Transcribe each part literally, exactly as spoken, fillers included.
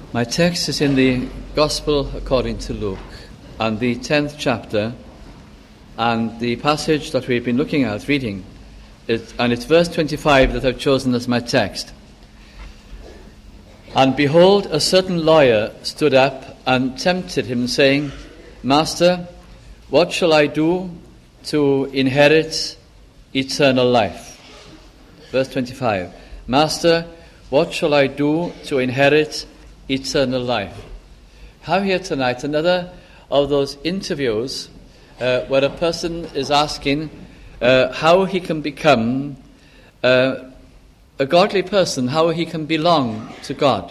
My text is in the Gospel according to Luke, and the tenth chapter, and the passage that we've been looking at, reading, it, and it's verse twenty-five that I've chosen as my text. And behold, a certain lawyer stood up and tempted him, saying, Master, what shall I do to inherit eternal life? Verse twenty-five. Master, what shall I do to inherit eternal life? Have here tonight another of those interviews uh, where a person is asking uh, how he can become uh, a godly person, how he can belong to God.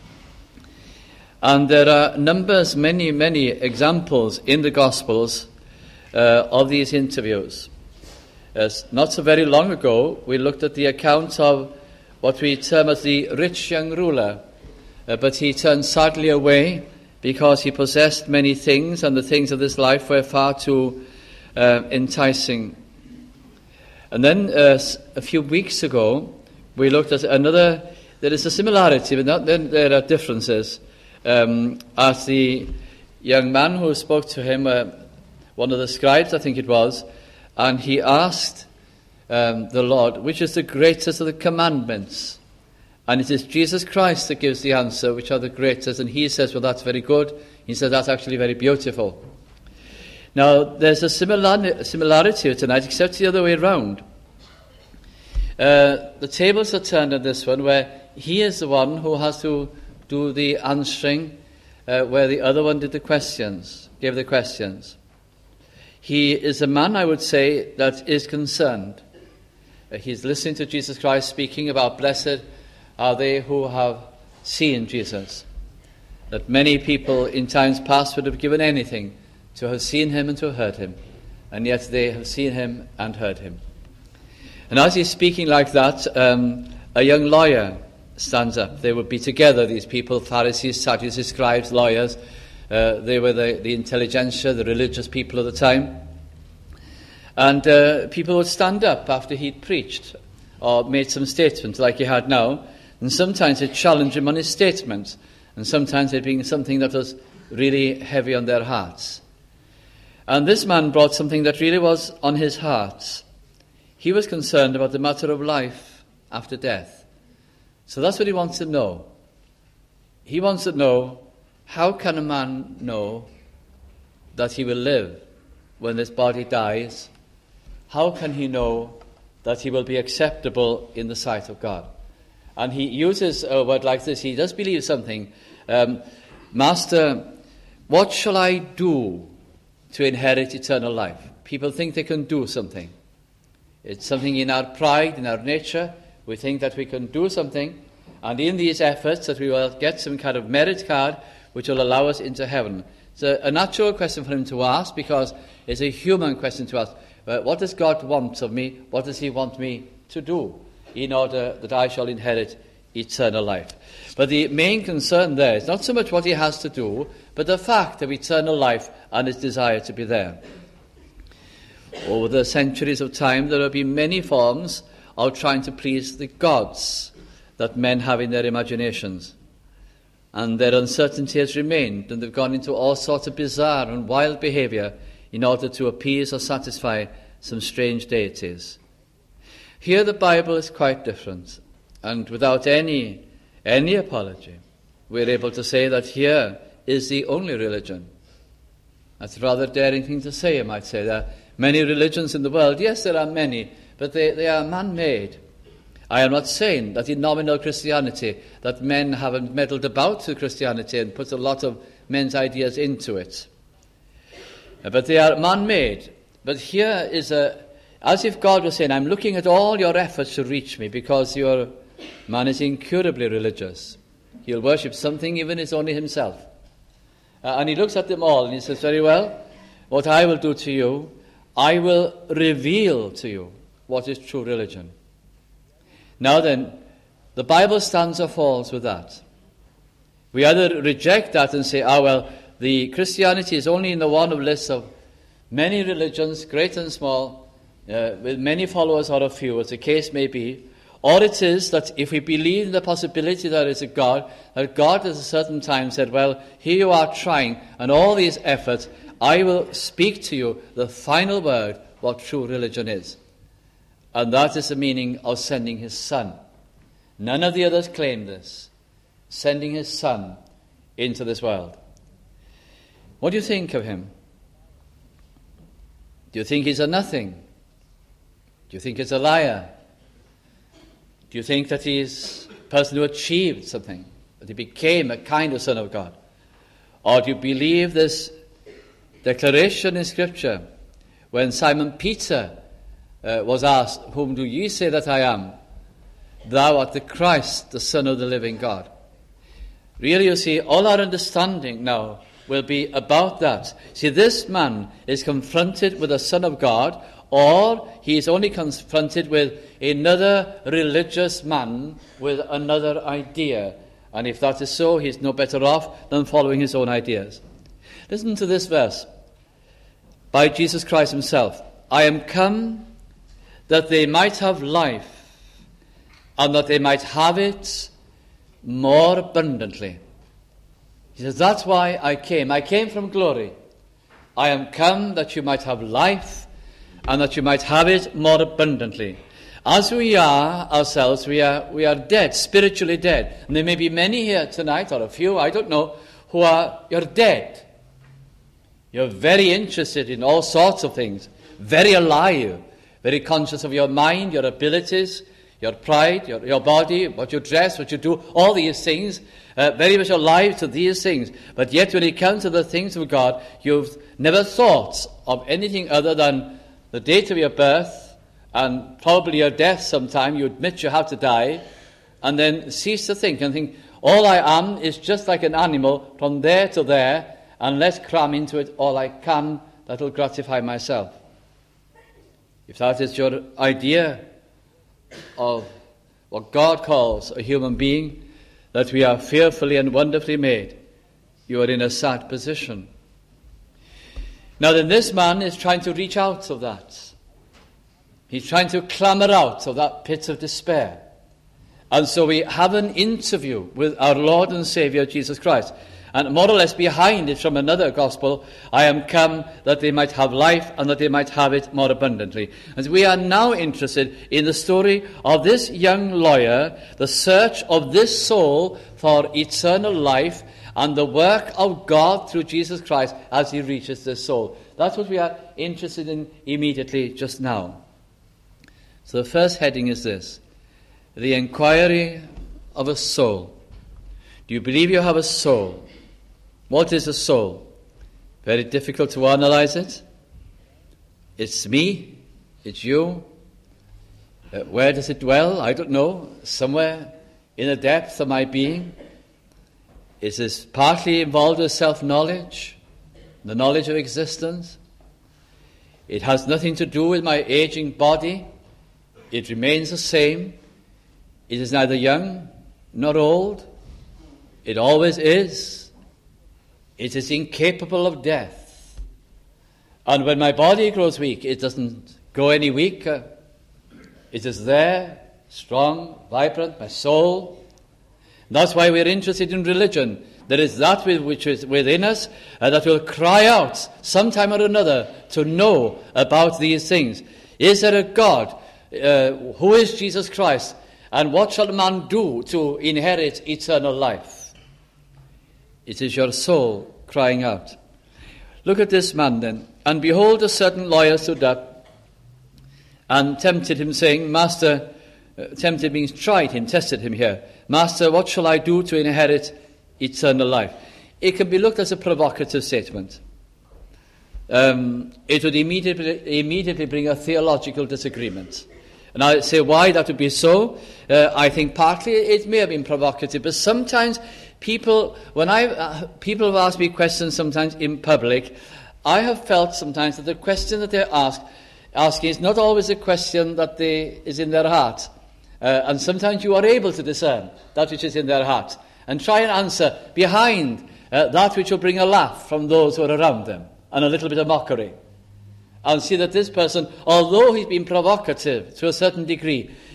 And there are numbers, many, many examples in the Gospels uh, of these interviews. As not so very long ago, we looked at the account of what we term as the rich young ruler. Uh, but he turned sadly away because he possessed many things, and the things of this life were far too uh, enticing. And then uh, a few weeks ago, we looked at another. There is a similarity, but not, then there are differences. Um, as the young man who spoke to him, uh, one of the scribes, I think it was, and he asked um, the Lord, which is the greatest of the commandments? And it is Jesus Christ that gives the answer, which are the greatest. And he says, well, that's very good. He says, that's actually very beautiful. Now, there's a similar, similarity tonight, except the other way around. Uh, the tables are turned on this one, where he is the one who has to do the answering, uh, where the other one did the questions, gave the questions. He is a man, I would say, that is concerned. Uh, he's listening to Jesus Christ speaking about blessed are they who have seen Jesus. That many people in times past would have given anything to have seen him and to have heard him. And yet they have seen him and heard him. And as he's speaking like that, um, a young lawyer stands up. They would be together, these people, Pharisees, Sadducees, scribes, lawyers. Uh, they were the, the intelligentsia, the religious people of the time. And uh, people would stand up after he'd preached or made some statement like he had now. And sometimes they'd challenge him on his statements, and sometimes they'd bring something that was really heavy on their hearts. And this man brought something that really was on his heart. He was concerned about the matter of life after death. So that's what he wants to know. He wants to know, how can a man know that he will live when this body dies? How can he know that he will be acceptable in the sight of God? And he uses a word like this. He does believe something. Um, Master, what shall I do to inherit eternal life? People think they can do something. It's something in our pride, in our nature. We think that we can do something. And in these efforts that we will get some kind of merit card which will allow us into heaven. It's a, a natural question for him to ask, because it's a human question to ask. Uh, what does God want of me? What does he want me to do in order that I shall inherit eternal life? But the main concern there is not so much what he has to do, but the fact of eternal life and his desire to be there. Over the centuries of time, there have been many forms of trying to please the gods that men have in their imaginations. And their uncertainty has remained, and they've gone into all sorts of bizarre and wild behavior in order to appease or satisfy some strange deities. Here the Bible is quite different, and without any any apology, we're able to say that here is the only religion. That's a rather daring thing to say, I might say. There are many religions in the world. Yes, there are many, but they, they are man-made. I am not saying that in nominal Christianity, that men haven't meddled about to Christianity and put a lot of men's ideas into it. But they are man-made. But here is a As if God was saying, I'm looking at all your efforts to reach me, because your man is incurably religious. He'll worship something even as only himself. Uh, and he looks at them all and he says, very well, what I will do to you, I will reveal to you what is true religion. Now then, the Bible stands or falls with that. We either reject that and say, ah, well, the Christianity is only in the one of lists of many religions, great and small, Uh, with many followers or a few, as the case may be, Or it is that if we believe in the possibility that there is a God, that God at a certain time said, well, here you are trying, and all these efforts, I will speak to you the final word, what true religion is. And that is the meaning of sending his Son. None of the others claim this. Sending his Son into this world. What do you think of him? Do you think he's a nothing? Do you think he's a liar? Do you think that he's a person who achieved something? That he became a kind of Son of God? Or do you believe this declaration in Scripture when Simon Peter uh, was asked, whom do ye say that I am? Thou art the Christ, the Son of the living God. Really, you see, all our understanding now will be about that. See, this man is confronted with the Son of God, or he is only confronted with another religious man with another idea. And if that is so, he's no better off than following his own ideas. Listen to this verse by Jesus Christ himself. I am come that they might have life, and that they might have it more abundantly. He says, that's why I came. I came from glory. I am come that you might have life, and that you might have it more abundantly. As we are ourselves, we are we are dead, spiritually dead. And there may be many here tonight, or a few, I don't know, who are, you're dead. You're very interested in all sorts of things, very alive, very conscious of your mind, your abilities, your pride, your, your body, what you dress, what you do, all these things, uh, very much alive to these things. But yet when it comes to the things of God, you've never thought of anything other than the date of your birth and probably your death sometime. You admit you have to die, and then cease to think and think, all I am is just like an animal from there to there, and let's cram into it all I can that will gratify myself. If that is your idea of what God calls a human being, that we are fearfully and wonderfully made, you are in a sad position. Now then, this man is trying to reach out of that. He's trying to clamber out of that pit of despair. And so we have an interview with our Lord and Saviour Jesus Christ. And more or less behind it from another gospel, I am come that they might have life and that they might have it more abundantly. And we are now interested in the story of this young lawyer, the search of this soul for eternal life, and the work of God through Jesus Christ as he reaches this soul. That's what we are interested in immediately just now. So the first heading is this: the inquiry of a soul. Do you believe you have a soul? What is a soul? Very difficult to analyze it. It's me. It's you. Uh, where does it dwell? I don't know. Somewhere in the depth of my being. Is this partly involved with self-knowledge, the knowledge of existence? It has nothing to do with my aging body. It remains the same. It is neither young nor old. It always is. It is incapable of death. And when my body grows weak, it doesn't grow any weaker. It is there, strong, vibrant, my soul. That's why we're interested in religion. There is that which is within us uh, that will cry out sometime or another to know about these things. Is there a God? Uh, who is Jesus Christ? And what shall a man do to inherit eternal life? It is your soul crying out. Look at this man then. And behold, a certain lawyer stood up and tempted him, saying, Master, uh, tempted means tried him, tested him here. Master, what shall I do to inherit eternal life? It can be looked as a provocative statement. Um, it would immediately, immediately bring a theological disagreement. And I say why that would be so. Uh, I think partly it may have been provocative, but sometimes people, when I uh, people have asked me questions sometimes in public, I have felt sometimes that the question that they're asked, asking is not always a question that they, is in their heart. Uh, and sometimes you are able to discern that which is in their heart and try and answer behind uh, that which will bring a laugh from those who are around them and a little bit of mockery. And see that this person, although he's been provocative to a certain degree,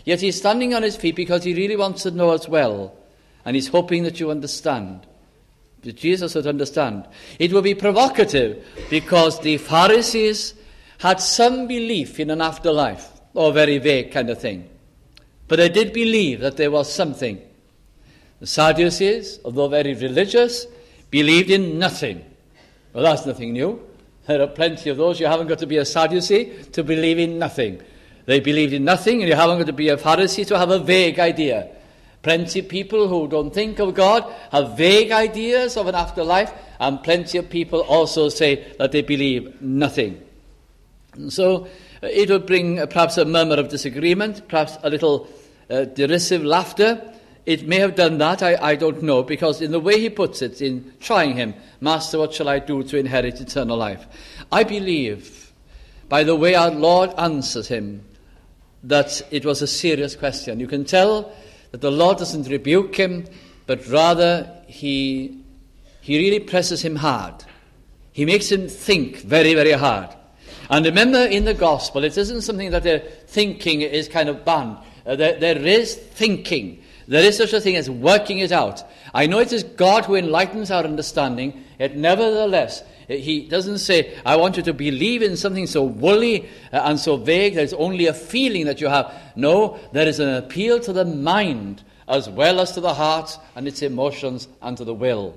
Yet he's standing on his feet because he really wants to know as well. And he's hoping that you understand. That Jesus would understand. It will be provocative because the Pharisees had some belief in an afterlife, or very vague kind of thing. But they did believe that there was something. The Sadducees, although very religious, believed in nothing. Well, that's nothing new. There are plenty of those. You haven't got to be a Sadducee to believe in nothing. They believed in nothing, and you haven't got to be a Pharisee to have a vague idea. Plenty of people who don't think of God have vague ideas of an afterlife, and plenty of people also say that they believe nothing. And so uh, it would bring uh, perhaps a murmur of disagreement, perhaps a little uh, derisive laughter. It may have done that, I, I don't know, because in the way he puts it, in trying him, Master, what shall I do to inherit eternal life? I believe, by the way our Lord answers him, that it was a serious question. You can tell that the Lord doesn't rebuke him, but rather he, he really presses him hard. He makes him think very, very hard. And remember, in the gospel, it isn't something that their thinking is kind of banned. Uh, there, there is thinking. There is such a thing as working it out. I know it is God who enlightens our understanding, yet nevertheless, he doesn't say, I want you to believe in something so woolly and so vague that it's only a feeling that you have. No, there is an appeal to the mind as well as to the heart and its emotions and to the will.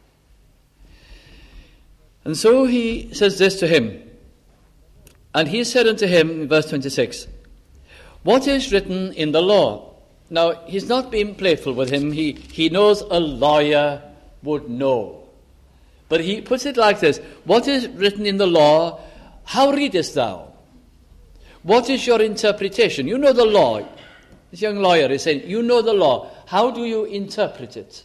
And so he says this to him. And he said unto him, in verse twenty-six, what is written in the law? Now, he's not being playful with him. He, he knows a lawyer would know. But he puts it like this. What is written in the law? How readest thou? What is your interpretation? You know the law. This young lawyer is saying, you know the law. How do you interpret it?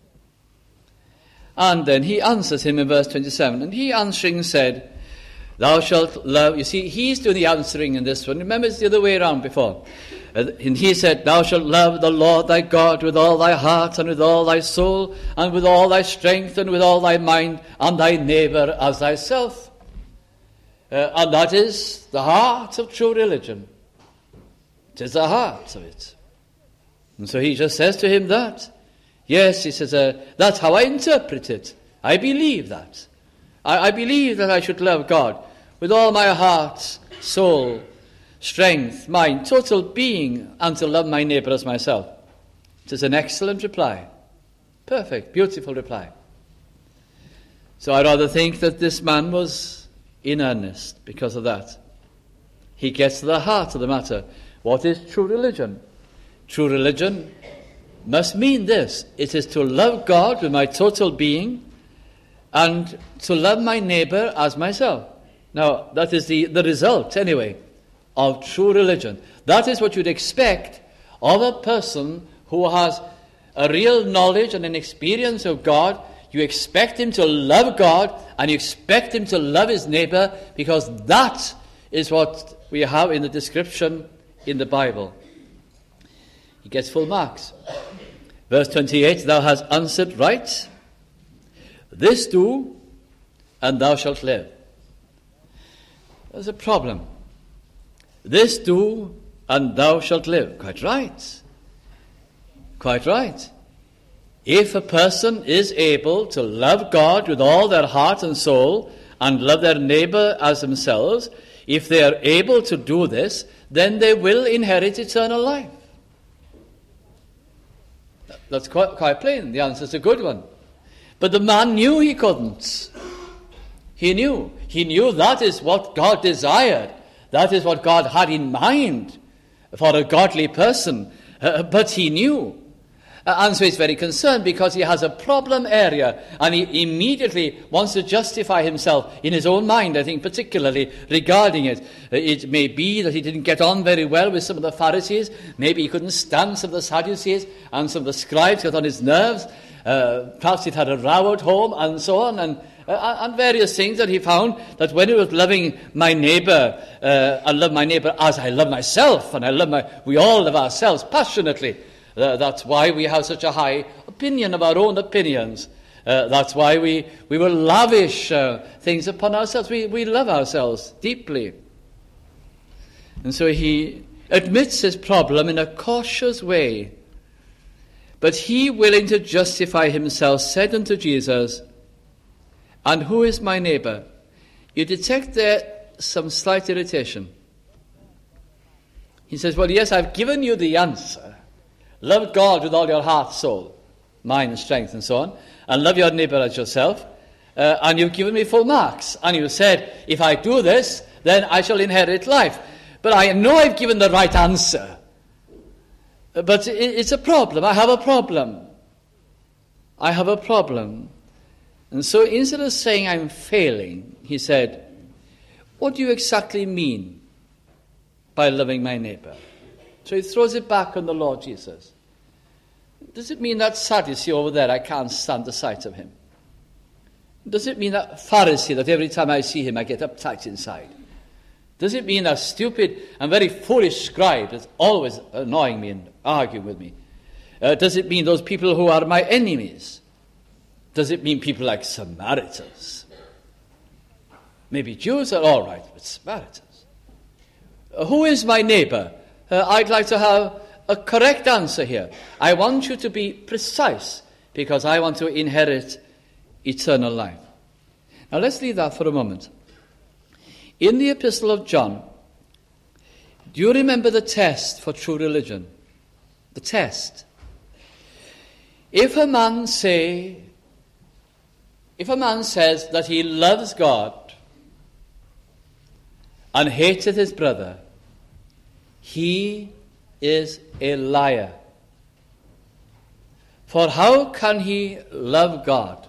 And then he answers him in verse twenty-seven. And he answering said, thou shalt love. You see, he's doing the answering in this one. Remember, it's the other way around before. And he said, thou shalt love the Lord thy God with all thy heart and with all thy soul and with all thy strength and with all thy mind, and thy neighbour as thyself. Uh, and that is the heart of true religion. It is the heart of it. And so he just says to him that. Yes, he says, uh, that's how I interpret it. I believe that. I, I believe that I should love God with all my heart, soul, strength, mind, total being, and to love my neighbour as myself. It is an excellent reply. Perfect, beautiful reply. So I rather think that this man was in earnest because of that. He gets to the heart of the matter. What is true religion? True religion must mean this. It is to love God with my total being and to love my neighbour as myself. Now, that is the, the result, anyway, of true religion. That is what you'd expect of a person who has a real knowledge and an experience of God. You expect him to love God and you expect him to love his neighbour, because that is what we have in the description in the Bible. He gets full marks. Verse twenty-eight, thou hast answered right. This do, and thou shalt live. There's a problem. This do, and thou shalt live. Quite right. Quite right. If a person is able to love God with all their heart and soul and love their neighbour as themselves, if they are able to do this, then they will inherit eternal life. That's quite, quite plain. The answer is a good one. But the man knew he couldn't. He knew. He knew that is what God desired. That is what God had in mind for a godly person. Uh, but he knew. Uh, and so he's very concerned because he has a problem area and he immediately wants to justify himself in his own mind, I think, particularly regarding it. Uh, it may be that he didn't get on very well with some of the Pharisees. Maybe he couldn't stand some of the Sadducees, and some of the scribes got on his nerves. Uh, perhaps he'd had a row at home and so on, and Uh, and various things that he found that when he was loving my neighbour, uh, I love my neighbour as I love myself, and I love my, we all love ourselves passionately. Uh, that's why we have such a high opinion of our own opinions. Uh, that's why we, we will lavish uh, things upon ourselves. We, we love ourselves deeply. And so he, admits his problem in a cautious way. But he, willing to justify himself, said unto Jesus, "And who is my neighbor?" You detect there some slight irritation. He says, well, yes, I've given you the answer. Love God with all your heart, soul, mind, and strength, and so on, and love your neighbor as yourself. Uh, and you've given me full marks. And you said, if I do this, then I shall inherit life. But I know I've given the right answer. But it's a problem. I have a problem. I have a problem. And so instead of saying I'm failing, he said, what do you exactly mean by loving my neighbor? So he throws it back on the Lord Jesus. Does it mean that Sadducee over there, I can't stand the sight of him? Does it mean that Pharisee that every time I see him I get uptight inside? Does it mean that stupid and very foolish scribe that's always annoying me and arguing with me? Uh, does it mean those people who are my enemies? Does it mean people like Samaritans? Maybe Jews are all right, but Samaritans. Uh, who is my neighbor? Uh, I'd like to have a correct answer here. I want you to be precise because I want to inherit eternal life. Now let's leave that for a moment. In the Epistle of John, do you remember the test for true religion? The test. If a man say, if a man says that he loves God and hateth his brother, he is a liar. For how can he love God?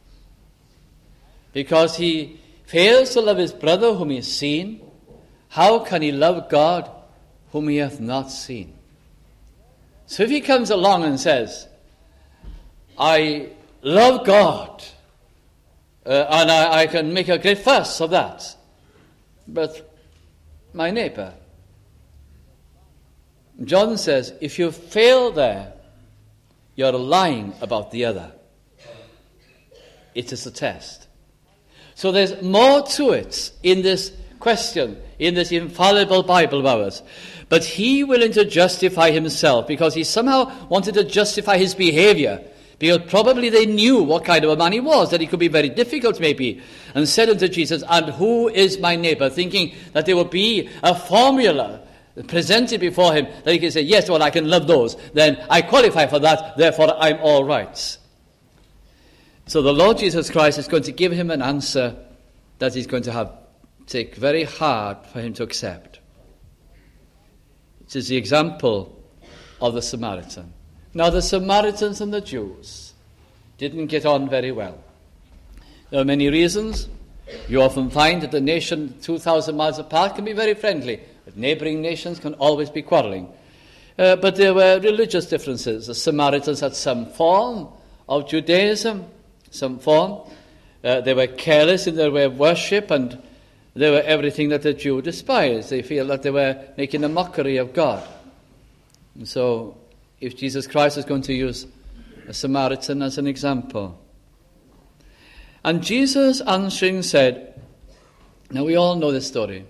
Because he fails to love his brother whom he has seen. How can he love God whom he hath not seen? So if he comes along and says, I love God, uh, and I, I can make a great fuss of that, but my neighbor, John says, if you fail there, you're lying about the other. It is a test. So there's more to it in this question, in this infallible Bible of ours. But he willing to justify himself because he somehow wanted to justify his behavior, because probably they knew what kind of a man he was, that he could be very difficult maybe, and said unto Jesus, and who is my neighbor? Thinking that there would be a formula presented before him that he can say, yes, well, I can love those, then I qualify for that, therefore I'm all right. So the Lord Jesus Christ is going to give him an answer that he's going to have take very hard for him to accept. It is the example of the Samaritan. Now the Samaritans and the Jews didn't get on very well. There are many reasons. You often find that the nation two thousand miles apart can be very friendly, but neighboring nations can always be quarreling. Uh, but there were religious differences. The Samaritans had some form of Judaism, some form. Uh, they were careless in their way of worship, and they were everything that the Jew despised. They feel that they were making a mockery of God. And so, if Jesus Christ is going to use a Samaritan as an example. And Jesus answering said, now we all know this story,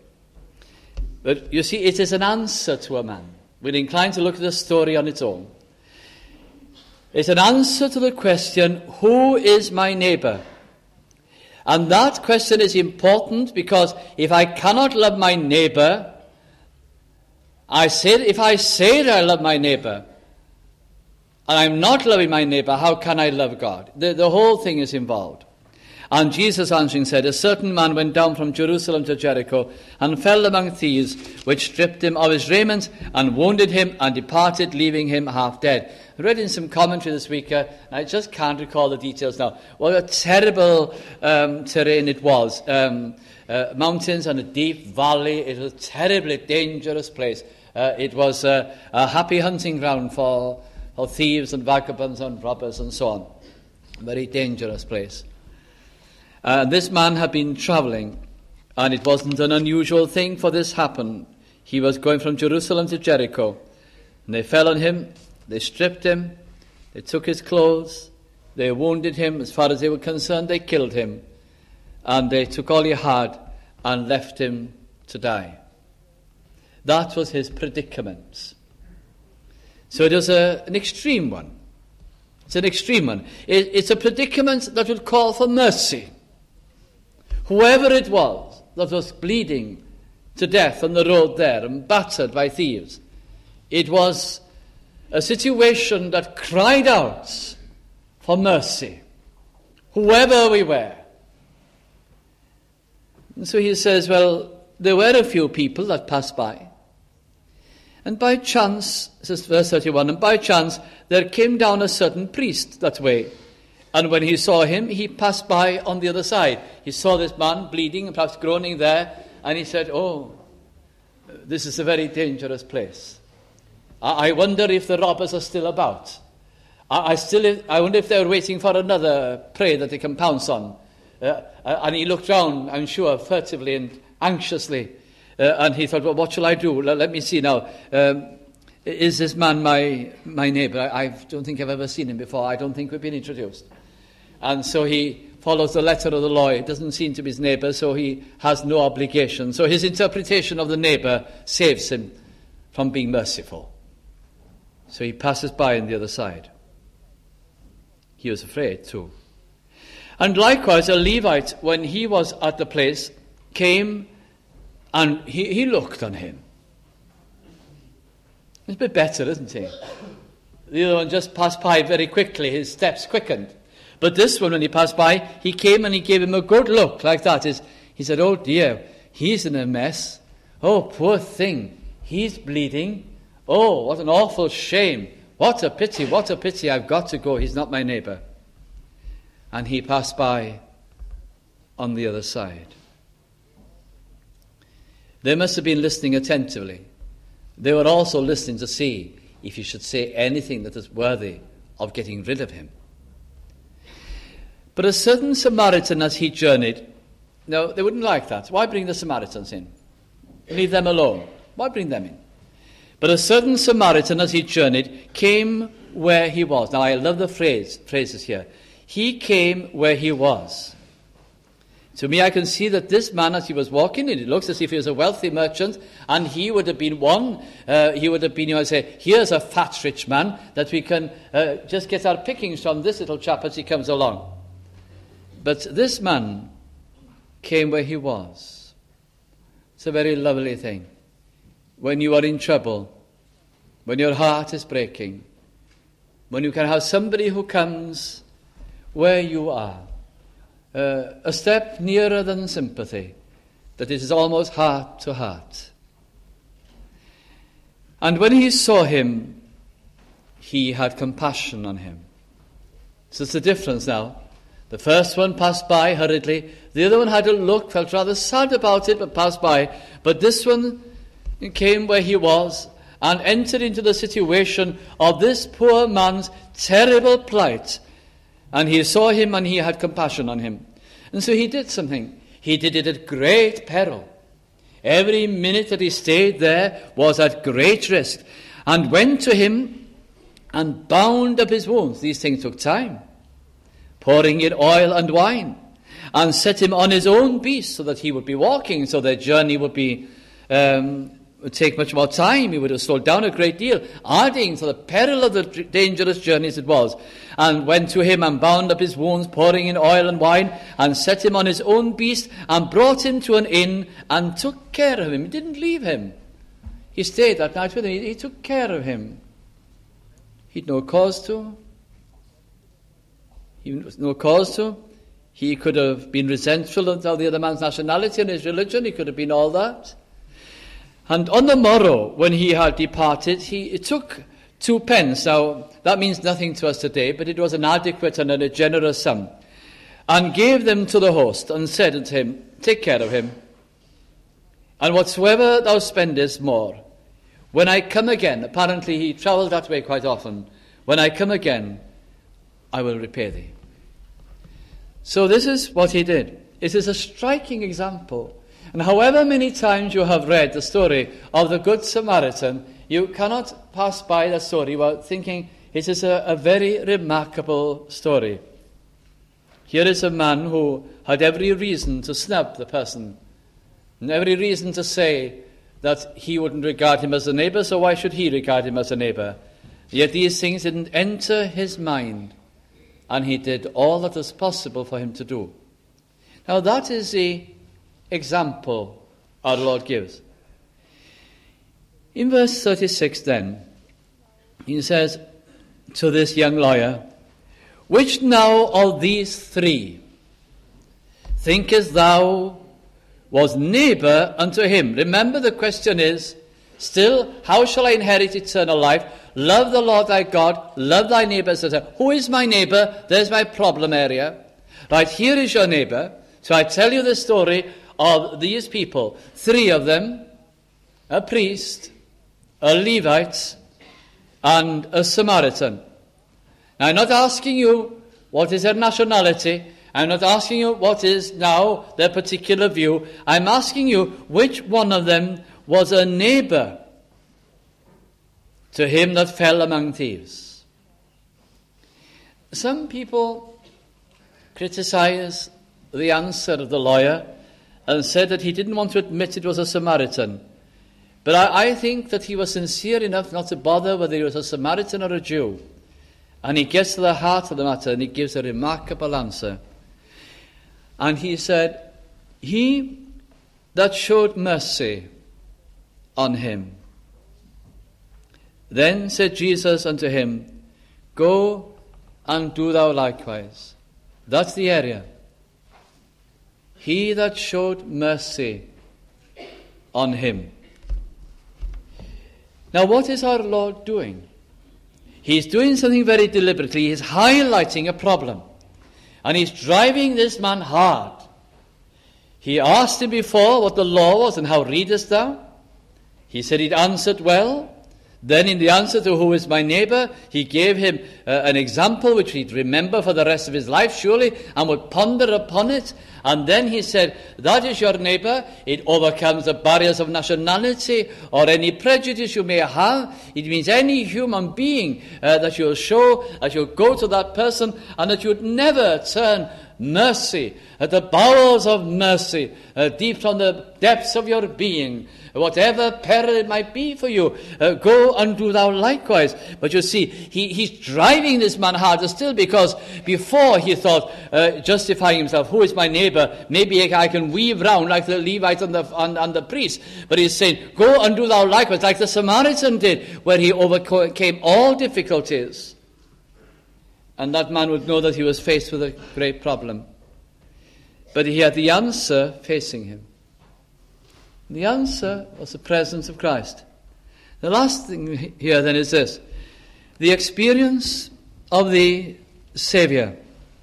but you see, it is an answer to a man. We're inclined to look at the story on its own. It's an answer to the question, who is my neighbor? And that question is important because if I cannot love my neighbor, I say, if I say that I love my neighbor, and I'm not loving my neighbor, how can I love God? The, the whole thing is involved. And Jesus answering said, a certain man went down from Jerusalem to Jericho and fell among thieves, which stripped him of his raiment and wounded him and departed, leaving him half dead. I read in some commentary this week, uh, I just can't recall the details now. What a terrible um, terrain it was. Um, uh, mountains and a deep valley. It was a terribly dangerous place. Uh, it was uh, a happy hunting ground for, for thieves and vagabonds and robbers and so on. A very dangerous place. Uh, this man had been traveling, and it wasn't an unusual thing for this to happen. He was going from Jerusalem to Jericho, and they fell on him, they stripped him, they took his clothes, they wounded him. As far as they were concerned, they killed him, and they took all he had and left him to die. That was his predicament. So it was a, an extreme one. It's an extreme one. It, it's a predicament that would call for mercy. Whoever it was that was bleeding to death on the road there and battered by thieves, it was a situation that cried out for mercy, whoever we were. And so he says, well, there were a few people that passed by. And by chance, says verse thirty-one, and by chance there came down a certain priest that way. And when he saw him, he passed by on the other side. He saw this man bleeding and perhaps groaning there, and he said, oh, this is a very dangerous place. I, I wonder if the robbers are still about. I, I still, I wonder if they're waiting for another prey that they can pounce on. Uh, and he looked round, I'm sure, furtively and anxiously. Uh, and he thought, well, what shall I do? Let, let me see now. Um, is this man my my neighbour? I, I don't think I've ever seen him before. I don't think we've been introduced. And so he follows the letter of the law. It doesn't seem to be his neighbour, so he has no obligation. So his interpretation of the neighbour saves him from being merciful. So he passes by on the other side. He was afraid too. And likewise, a Levite, when he was at the place, came and he, he looked on him. It's a bit better, isn't he? The other one just passed by very quickly. His steps quickened. But this one, when he passed by, he came and he gave him a good look like that. He said, oh dear, he's in a mess. Oh, poor thing. He's bleeding. Oh, what an awful shame. What a pity, what a pity. I've got to go. He's not my neighbour. And he passed by on the other side. They must have been listening attentively. They were also listening to see if he should say anything that is worthy of getting rid of him. But a certain Samaritan, as he journeyed, no, they wouldn't like that. Why bring the Samaritans in? Leave them alone. Why bring them in? But a certain Samaritan, as he journeyed, came where he was. Now, I love the phrase, phrases here. He came where he was. To me, I can see that this man, as he was walking, and it looks as if he was a wealthy merchant, and he would have been one, uh, he would have been, you know, say, here's a fat, rich man that we can uh, just get our pickings from this little chap as he comes along. But this man came where he was. It's a very lovely thing. When you are in trouble, when your heart is breaking, when you can have somebody who comes where you are, uh, a step nearer than sympathy, that it is almost heart to heart. And when he saw him, he had compassion on him. So it's the difference now. The first one passed by hurriedly. The other one had a look, felt rather sad about it, but passed by. But this one came where he was and entered into the situation of this poor man's terrible plight. And he saw him and he had compassion on him. And so he did something. He did it at great peril. Every minute that he stayed there was at great risk. And went to him and bound up his wounds. These things took time. Pouring in oil and wine, and set him on his own beast so that he would be walking, so their journey would be um, would take much more time. He would have slowed down a great deal, adding to the peril of the dangerous journey as it was. And went to him and bound up his wounds, pouring in oil and wine, and set him on his own beast, and brought him to an inn, and took care of him. He didn't leave him. He stayed that night with him. He, he took care of him. He'd no cause to. He was no cause to. He could have been resentful of the other man's nationality and his religion. He could have been all that. And on the morrow, when he had departed, he took two pence. Now, that means nothing to us today, but it was an adequate and a generous sum. And gave them to the host, and said unto him, take care of him. And whatsoever thou spendest more, when I come again, apparently he travelled that way quite often, when I come again, I will repay thee. So this is what he did. It is a striking example. And however many times you have read the story of the Good Samaritan, you cannot pass by the story without thinking it is a, a very remarkable story. Here is a man who had every reason to snub the person, and every reason to say that he wouldn't regard him as a neighbor, so why should he regard him as a neighbor? Yet these things didn't enter his mind, and he did all that was possible for him to do. Now that is the example our Lord gives. In verse thirty-six then, he says to this young lawyer, "Which now of these three thinkest thou was neighbor unto him?" Remember, the question is still, how shall I inherit eternal life? Love the Lord thy God, love thy neighbor as thyself. Who is my neighbor? There's my problem area. Right, here is your neighbor. So I tell you the story of these people. Three of them, a priest, a Levite, and a Samaritan. Now, I'm not asking you what is their nationality. I'm not asking you what is now their particular view. I'm asking you which one of them was a neighbor to him that fell among thieves. Some people criticize the answer of the lawyer and said that he didn't want to admit it was a Samaritan. But I, I think that he was sincere enough not to bother whether he was a Samaritan or a Jew. And he gets to the heart of the matter and he gives a remarkable answer. And he said, "He that showed mercy on him." Then said Jesus unto him, "Go and do thou likewise." That's the area. He that showed mercy on him. Now, what is our Lord doing? He's doing something very deliberately. He's highlighting a problem. And he's driving this man hard. He asked him before what the law was and how readest thou? He said he'd answered well. Then in the answer to who is my neighbor, he gave him uh, an example which he'd remember for the rest of his life, surely, and would ponder upon it. And then he said, that is your neighbor. It overcomes the barriers of nationality or any prejudice you may have. It means any human being uh, that you'll show, that you'll go to that person, and that you'd never turn mercy, at the bowels of mercy, uh, deep from the depths of your being, whatever peril it might be for you, uh, go and do thou likewise. But you see, he, he's driving this man harder still, because before he thought, uh, justifying himself, who is my neighbor? Maybe I can weave round like the Levite and the, and, and the priest. But he's saying, go and do thou likewise, like the Samaritan did, where he overcame all difficulties. And that man would know that he was faced with a great problem. But he had the answer facing him. The answer was the presence of Christ. The last thing here then is this: the experience of the Savior.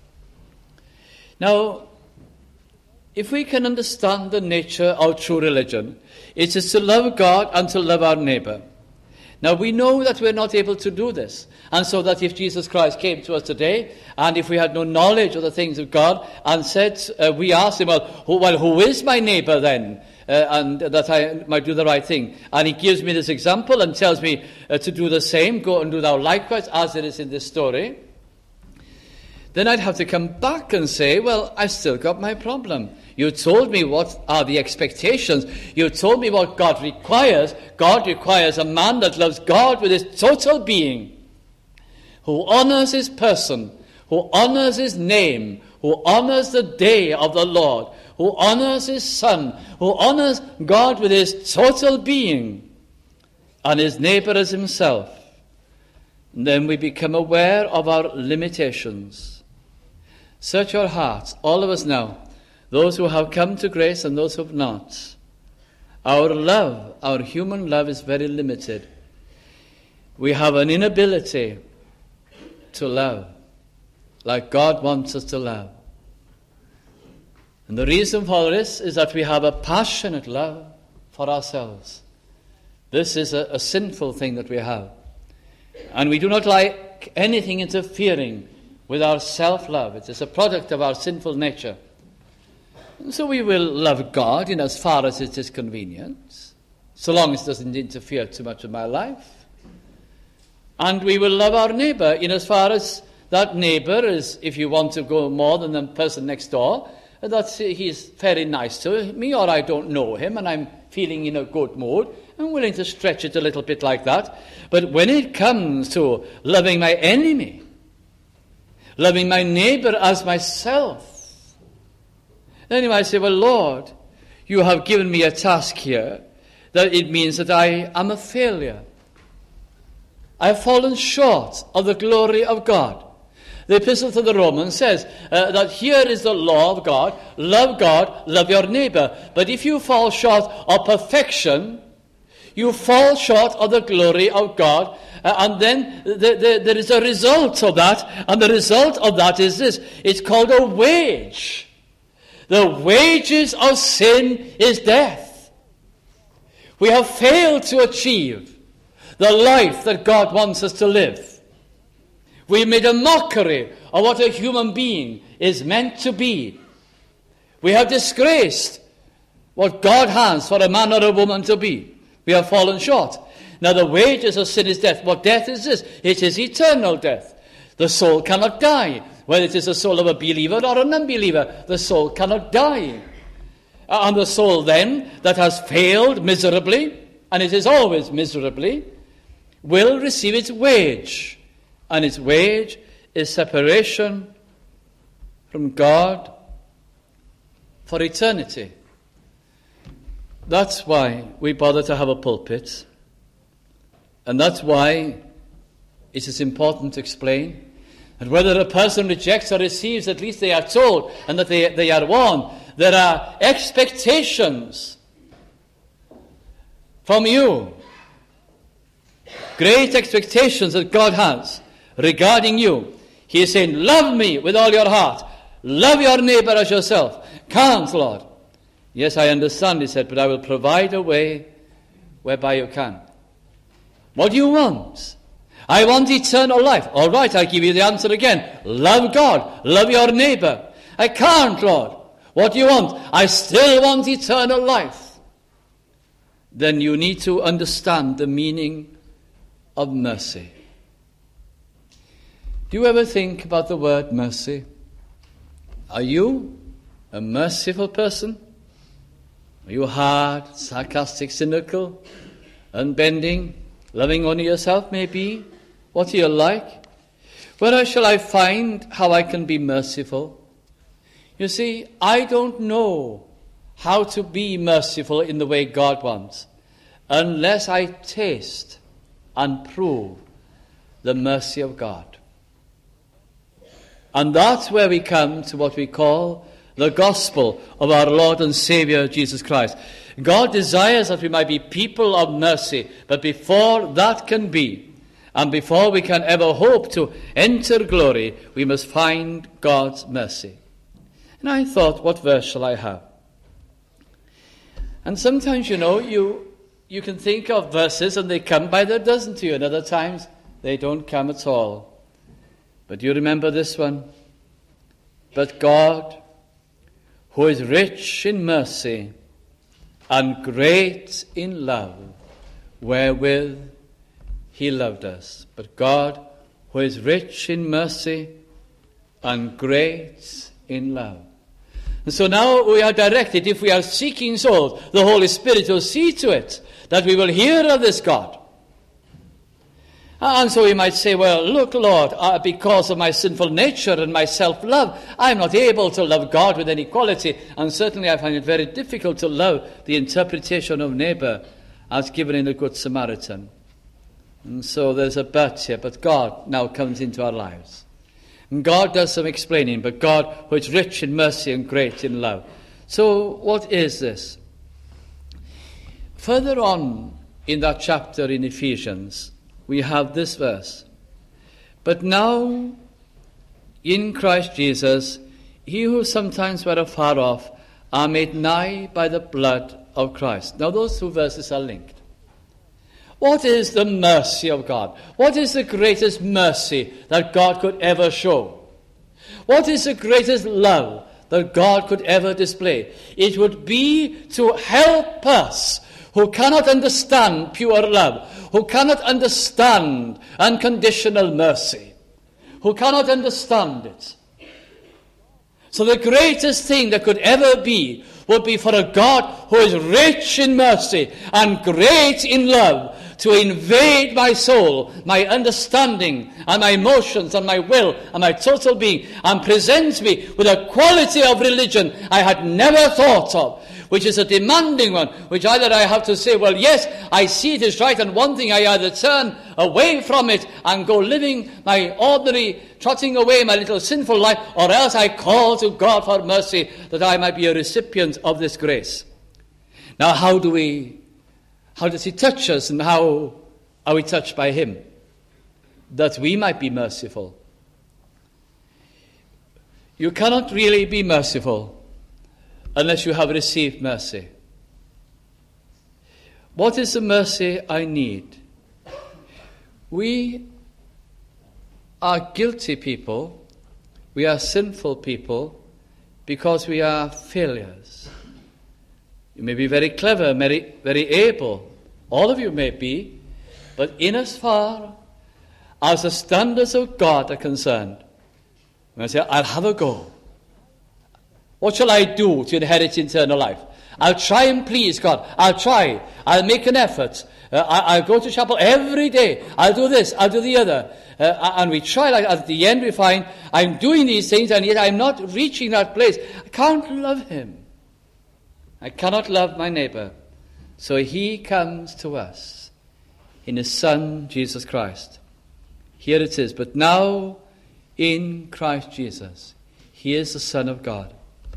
Now, if we can understand the nature of true religion, it is to love God and to love our neighbor. Now, we know that we're not able to do this. And so that if Jesus Christ came to us today, and if we had no knowledge of the things of God, and said, uh, we asked him, well who, well, who is my neighbor then? Uh, and that I might do the right thing. And he gives me this example and tells me uh, to do the same, go and do thou likewise, as it is in this story. Then I'd have to come back and say, well, I've still got my problem. You told me what are the expectations. You told me what God requires. God requires a man that loves God with his total being, who honors his person, who honors his name, who honors the day of the Lord, who honors his Son, who honors God with his total being, and his neighbor as himself. And then we become aware of our limitations. Search your hearts, all of us now, those who have come to grace and those who have not. Our love, our human love, is very limited. We have an inability to love like God wants us to love. And the reason for this is that we have a passionate love for ourselves. This is a, a sinful thing that we have. And we do not like anything interfering with our self-love. It is a product of our sinful nature. And so we will love God in as far as it is convenient, so long as it doesn't interfere too much with my life. And we will love our neighbor in as far as that neighbor is, if you want to go more than the person next door, that he's very nice to me, or I don't know him and I'm feeling in a good mood. I'm willing to stretch it a little bit like that. But when it comes to loving my enemy, loving my neighbor as myself, then you might say, well, Lord, you have given me a task here that it means that I am a failure. I have fallen short of the glory of God. The Epistle to the Romans says uh, that here is the law of God. Love God, love your neighbor. But if you fall short of perfection, you fall short of the glory of God. Uh, and then the, the, there is a result of that. And the result of that is this. It's called a wage. The wages of sin is death. We have failed to achieve the life that God wants us to live. We made a mockery of what a human being is meant to be. We have disgraced what God has for a man or a woman to be. We have fallen short. Now the wages of sin is death. What death is this? It is eternal death. The soul cannot die. Whether it is the soul of a believer or an unbeliever, the soul cannot die. And the soul then, that has failed miserably, and it is always miserably, will receive its wage. And its wage is separation from God for eternity. That's why we bother to have a pulpit. And that's why it is important to explain that whether a person rejects or receives, at least they are told and that they, they are warned. There are expectations from you. Great expectations that God has regarding you. He is saying, love me with all your heart. Love your neighbor as yourself. Can't, Lord. Yes, I understand, he said, but I will provide a way whereby you can. What do you want? I want eternal life. All right, I'll give you the answer again. Love God. Love your neighbor. I can't, Lord. What do you want? I still want eternal life. Then you need to understand the meaning of mercy. Do you ever think about the word mercy? Are you a merciful person? Are you hard, sarcastic, cynical, unbending, loving only yourself, maybe? What are you like? Where shall I find how I can be merciful? You see, I don't know how to be merciful in the way God wants unless I taste and prove the mercy of God. And that's where we come to what we call the gospel of our Lord and Savior Jesus Christ. God desires that we might be people of mercy, but before that can be, and before we can ever hope to enter glory, we must find God's mercy. And I thought, what verse shall I have? And sometimes, you know, you you can think of verses and they come by the dozen to you, and other times they don't come at all. But you remember this one? But God, who is rich in mercy and great in love, wherewith he loved us. But God, who is rich in mercy and great in love. And so now we are directed, if we are seeking souls, the Holy Spirit will see to it that we will hear of this God. And so we might say, well, look, Lord, uh, because of my sinful nature and my self-love, I'm not able to love God with any quality. And certainly I find it very difficult to love the interpretation of neighbor as given in the Good Samaritan. And so there's a but here, but God now comes into our lives. And God does some explaining, but God who is rich in mercy and great in love. So what is this? Further on in that chapter in Ephesians, we have this verse. But now, in Christ Jesus, he who sometimes were afar off are made nigh by the blood of Christ. Now those two verses are linked. What is the mercy of God? What is the greatest mercy that God could ever show? What is the greatest love that God could ever display? It would be to help us who cannot understand pure love, who cannot understand unconditional mercy, who cannot understand it. So the greatest thing that could ever be would be for a God who is rich in mercy and great in love to invade my soul, my understanding, and my emotions, and my will, and my total being, and present me with a quality of religion I had never thought of, which is a demanding one, which either I have to say, well, yes, I see it is right, and one thing I either turn away from it and go living my ordinary, trotting away my little sinful life, or else I call to God for mercy that I might be a recipient of this grace. Now, how do we, how does he touch us, and how are we touched by him? That we might be merciful. You cannot really be merciful unless you have received mercy. What is the mercy I need? We are guilty people, we are sinful people, because we are failures. You may be very clever, very, very able, all of you may be, but in as far as the standards of God are concerned, when I say, I'll have a go. What shall I do to inherit eternal life? I'll try and please God. I'll try. I'll make an effort. Uh, I, I'll go to chapel every day. I'll do this. I'll do the other. Uh, and we try. Like at the end we find I'm doing these things and yet I'm not reaching that place. I can't love him. I cannot love my neighbor. So he comes to us in his Son, Jesus Christ. Here it is. But now in Christ Jesus, he is the Son of God.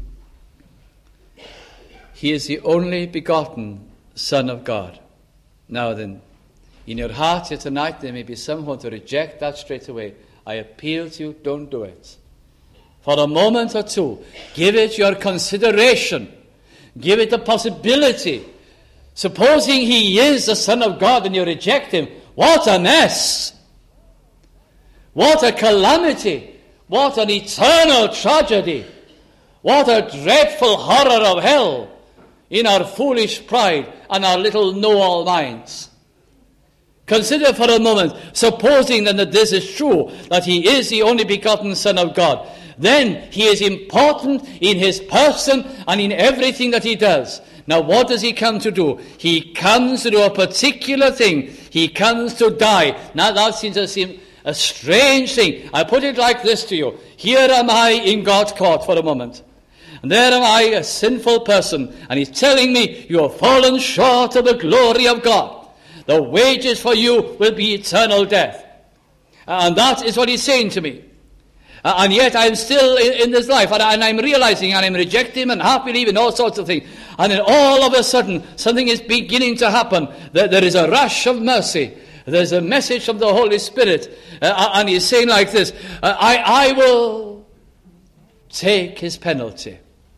He is the only begotten Son of God. Now then, in your heart here tonight, there may be some who want to reject that straight away. I appeal to you, don't do it. For a moment or two, give it your consideration. Give it the possibility. Supposing he is the Son of God and you reject him, what a mess! What a calamity! What an eternal tragedy! What a dreadful horror of hell in our foolish pride and our little know-all minds. Consider for a moment, supposing then that this is true, that he is the only begotten Son of God, then he is important in his person and in everything that he does. Now what does he come to do? He comes to do a particular thing. He comes to die. Now that seems to seem a strange thing. I put it like this to you. Here am I in God's court for a moment. And there am I, a sinful person, and he's telling me, you have fallen short of the glory of God. The wages for you will be eternal death. And that is what he's saying to me. Uh, and yet I'm still in, in this life, and, I, and I'm realizing, and I'm rejecting him, and half believing all sorts of things. And then all of a sudden, something is beginning to happen. There, there is a rush of mercy. There's a message from the Holy Spirit. Uh, and he's saying like this, uh, I, I will take his penalty.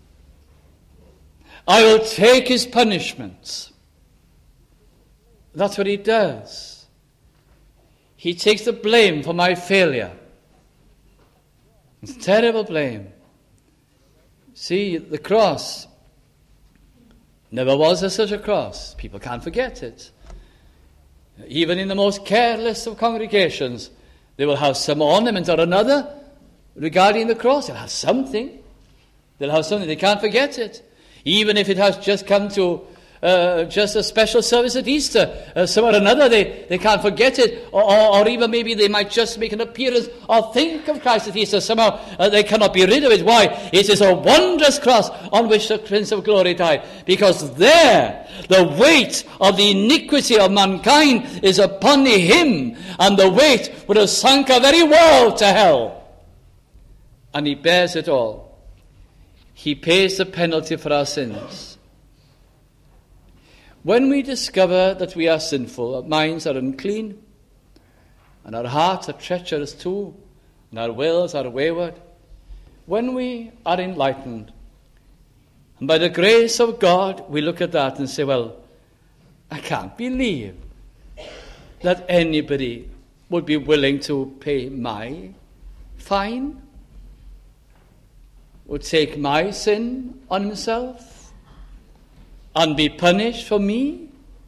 I will take his punishments. That's what he does. He takes the blame for my failure. It's terrible blame. See, the cross. Never was there such a cross. People can't forget it. Even in the most careless of congregations, they will have some ornament or another regarding the cross. They'll have something. They'll have something. They can't forget it. Even if it has just come to uh, just a special service at Easter, uh, somewhere or another, they, they can't forget it. Or, or, or even maybe they might just make an appearance or think of Christ at Easter. Somehow uh, they cannot be rid of it. Why? It is a wondrous cross on which the Prince of Glory died. Because there, the weight of the iniquity of mankind is upon him. And the weight would have sunk a very world to hell. And he bears it all. He pays the penalty for our sins. When we discover that we are sinful, our minds are unclean, and our hearts are treacherous too, and our wills are wayward, when we are enlightened, and by the grace of God, we look at that and say, well, I can't believe that anybody would be willing to pay my fine, would take my sin on himself and be punished for me.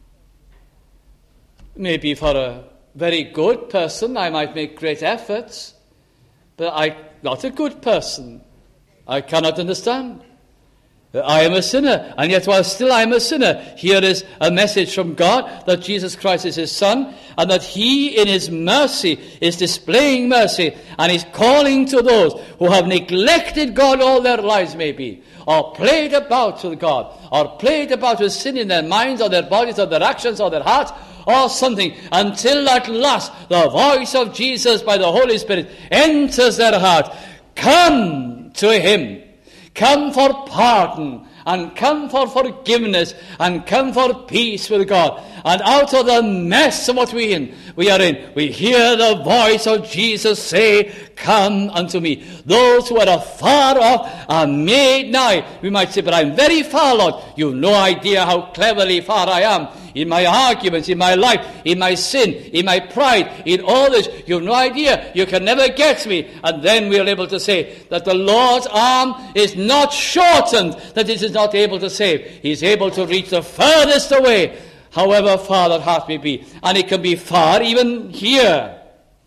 Maybe for a very good person I might make great efforts, but I'm not a good person. I cannot understand. I am a sinner, and yet while still I am a sinner, here is a message from God that Jesus Christ is his Son, and that he in his mercy is displaying mercy, and is calling to those who have neglected God all their lives maybe, or played about with God, or played about with sin in their minds, or their bodies, or their actions, or their hearts, or something, until at last the voice of Jesus by the Holy Spirit enters their heart. Come to him. Come for pardon, and come for forgiveness, and come for peace with God. And out of the mess of what we in, we are in, we hear the voice of Jesus say, come unto me. Those who are afar off are made nigh. We might say, but I'm very far, Lord. You've no idea how cleverly far I am. In my arguments, in my life, in my sin, in my pride, in all this, you have no idea. You can never get me. And then we are able to say that the Lord's arm is not shortened, that it is not able to save. He is able to reach the furthest away, however far that heart may be. And it can be far even here.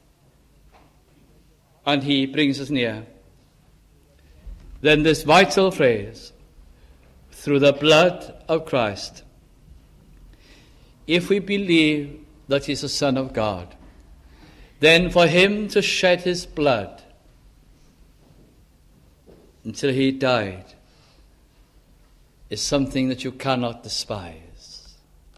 And he brings us near. Then this vital phrase, through the blood of Christ. If we believe that he is the Son of God, then for him to shed his blood until he died is something that you cannot despise.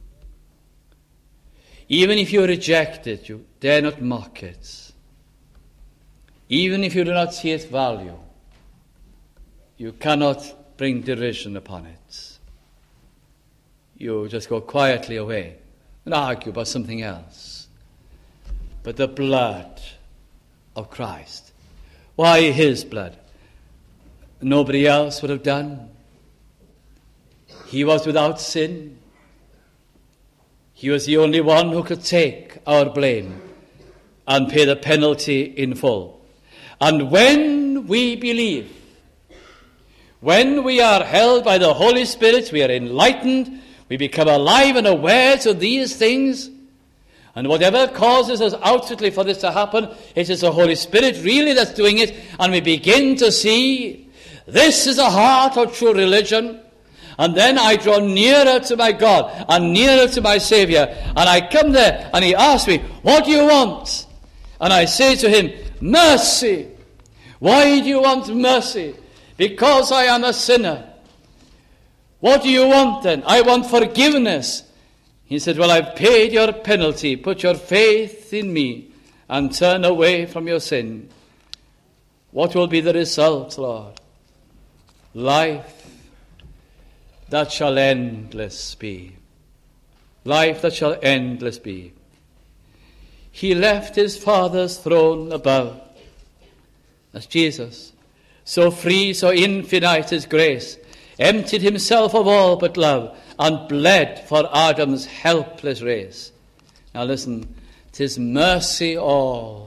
Even if you reject it, you dare not mock it. Even if you do not see its value, you cannot bring derision upon it. You just go quietly away and argue about something else. But the blood of Christ. Why his blood? Nobody else would have done. He was without sin. He was the only one who could take our blame and pay the penalty in full. And when we believe, when we are held by the Holy Spirit, we are enlightened, we become alive and aware to these things. And whatever causes us outwardly for this to happen, it is the Holy Spirit really that's doing it. And we begin to see this is the heart of true religion. And then I draw nearer to my God and nearer to my Savior. And I come there and he asks me, what do you want? And I say to him, mercy. Why do you want mercy? Because I am a sinner. What do you want then? I want forgiveness. He said, well, I've paid your penalty. Put your faith in me and turn away from your sin. What will be the result, Lord? Life that shall endless be. Life that shall endless be. He left his Father's throne above. That's Jesus. So free, so infinite his grace. Emptied himself of all but love, and bled for Adam's helpless race. Now listen, 'tis mercy all,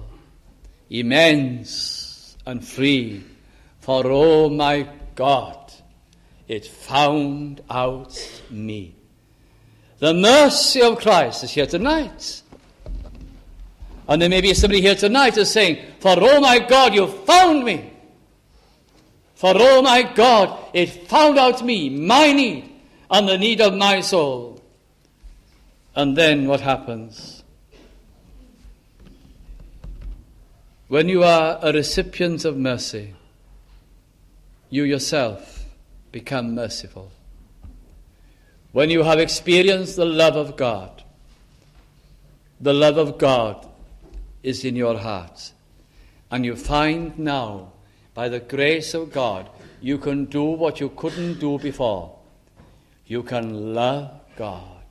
immense and free, for oh my God, it found out me. The mercy of Christ is here tonight. And there may be somebody here tonight who's saying, for oh my God, you found me. For, oh my God, it found out me, my need, and the need of my soul. And then what happens? When you are a recipient of mercy, you yourself become merciful. When you have experienced the love of God, the love of God is in your heart. And you find now, by the grace of God, you can do what you couldn't do before. You can love God.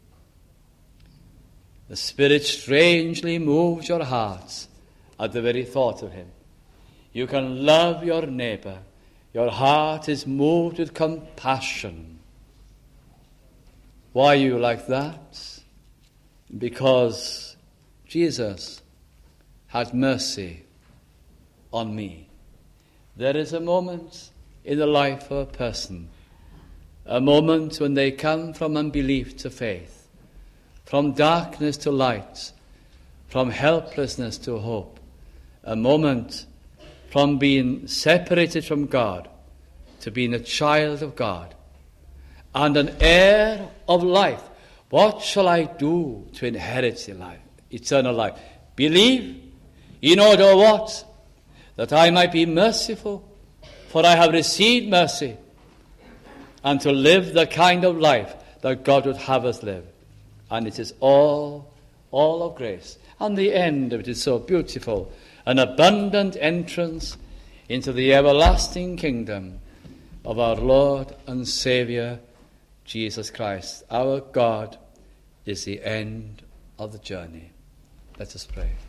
The Spirit strangely moves your hearts at the very thought of him. You can love your neighbor. Your heart is moved with compassion. Why are you like that? Because Jesus had mercy on me. There is a moment in the life of a person, a moment when they come from unbelief to faith, from darkness to light, from helplessness to hope, a moment from being separated from God to being a child of God and an heir of life. What shall I do to inherit the life, eternal life? Believe, in order what? That I might be merciful, for I have received mercy, and to live the kind of life that God would have us live. And it is all, all of grace. And the end of it is so beautiful, an abundant entrance into the everlasting kingdom of our Lord and Saviour, Jesus Christ. Our God is the end of the journey. Let us pray.